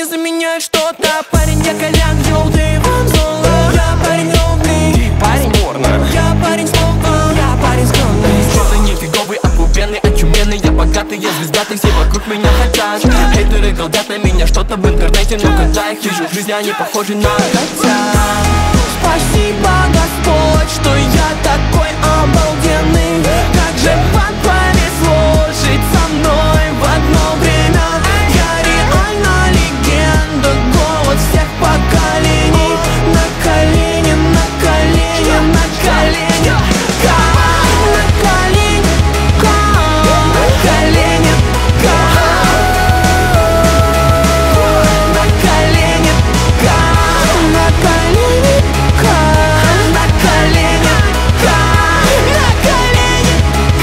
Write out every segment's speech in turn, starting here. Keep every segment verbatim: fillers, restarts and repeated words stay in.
не заменяет что-то. Парень, я колян, йоу, ты вам золо. Я парень ровный, ты парень порно. Я парень слово, я парень скромный. Что-то нифиговый, опупенный, очуменный. Я богатый, я звездатый, все вокруг меня хотят. Хейтеры галдят на меня что-то в интернете, но когда их вижу в жизни, они похожи на котят. Спасибо, Господь, что я такой обалденный. Как же вам повезло жить со мной в одно время. Я реально легенда, голос всех поколений. На колени, на колени, на колени, на колени, на колени, на колени, на колени. На колени, на колени.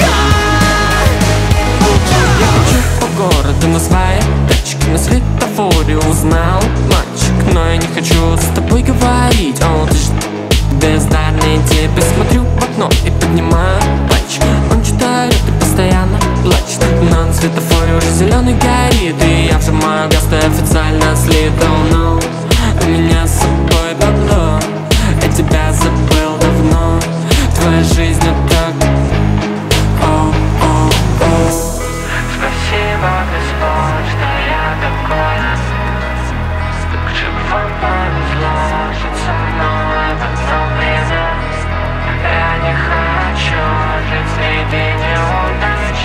Я кручу по городу на своей тачке, на светофоре узнал мальчик. Но я не хочу с тобой говорить. О, ты ж бездарный тип. Я смотрю в окно и поднимаю пальчик. Он читает и постоянно плачет, но на светофоре уже зеленый горит. И я вжимаю газ, ты официально слит. Oh no, у меня с собой бабло. Я тебя забыл давно. Твоя жизнь это о, о, о. Спасибо, Господь, что я такой. Так же вам повезло жить со мной в одно время. Я не хочу жить среди неудач.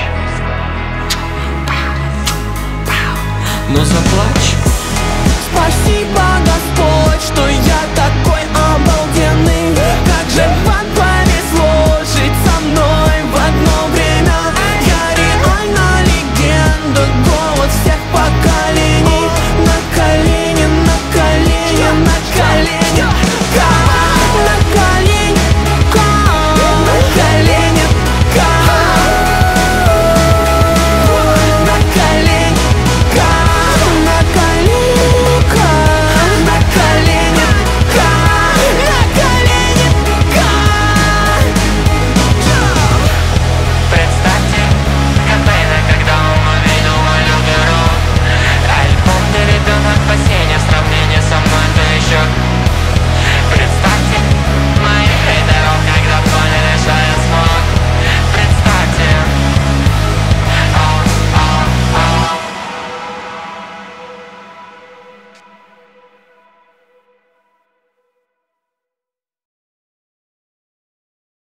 Но заплачь. Спасибо, Господь, что я